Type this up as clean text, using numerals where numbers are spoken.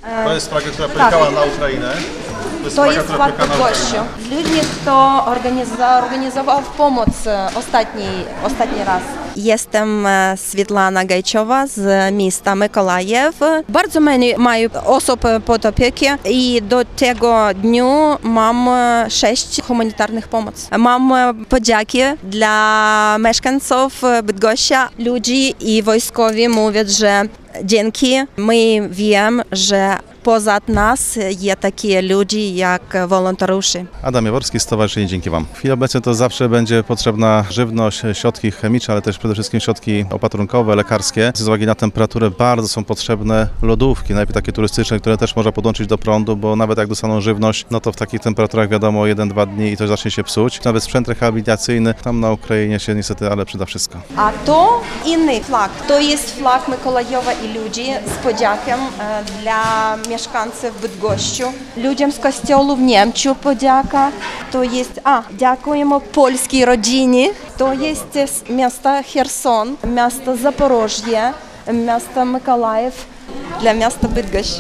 To jest flaga, która pojechała na Ukrainę. To jest flag Bydgoszczy. Ludzi, kto organizował pomoc ostatni raz. Jestem Світлана Гайчова z miasta Mykolajew. Bardzo mają osób pod opieką i do tego dnia mam 6 humanitarnych pomocy. Mam podzięki dla mieszkańców Bydgoszczy, ludzi i wojskowi mówią, że dzięki my wiemy, że poza nas jest takie ludzie jak wolontariusze. Adam Jaworski, Stowarzyszenie Dzięki Wam. W chwili obecnej to zawsze będzie potrzebna żywność, środki chemiczne, ale też przede wszystkim środki opatrunkowe, lekarskie. Z uwagi na temperaturę bardzo są potrzebne lodówki, najpierw takie turystyczne, które też można podłączyć do prądu, bo nawet jak dostaną żywność, no to w takich temperaturach wiadomo 1-2 dni i to zacznie się psuć. Nawet sprzęt rehabilitacyjny tam na Ukrainie się niestety, ale przyda wszystko. A to inny flag. To jest flag Mykolajowa i ludzi z podziękiem dla mieszkańców Bydgoszczy. Ludziom z kościołu w Niemczech podzięka. To jest, dziękujemy polskiej rodzinie. To jest miasto Cherson, miasto Zaporożie, miasto Mykolajew dla miasta Bydgoszcz.